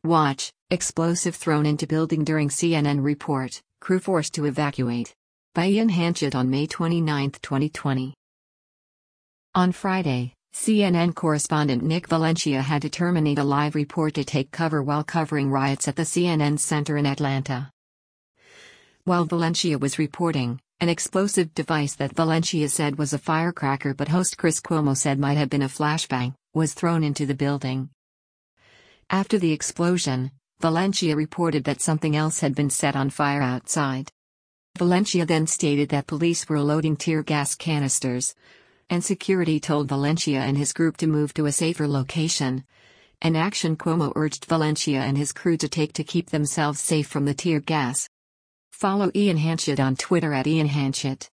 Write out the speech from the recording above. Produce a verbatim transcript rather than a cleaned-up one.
Watch, explosive thrown into building during C N N report, crew forced to evacuate. By Ian Hanchett on May twenty-ninth, twenty twenty. On Friday, C N N correspondent Nick Valencia had to terminate a live report to take cover while covering riots at the C N N Center in Atlanta. While Valencia was reporting, an explosive device that Valencia said was a firecracker but host Chris Cuomo said might have been a flashbang, was thrown into the building. After the explosion, Valencia reported that something else had been set on fire outside. Valencia then stated that police were loading tear gas canisters, and security told Valencia and his group to move to a safer location, an action Cuomo urged Valencia and his crew to take to keep themselves safe from the tear gas. Follow Ian Hanchett on Twitter at Ian Hanchett.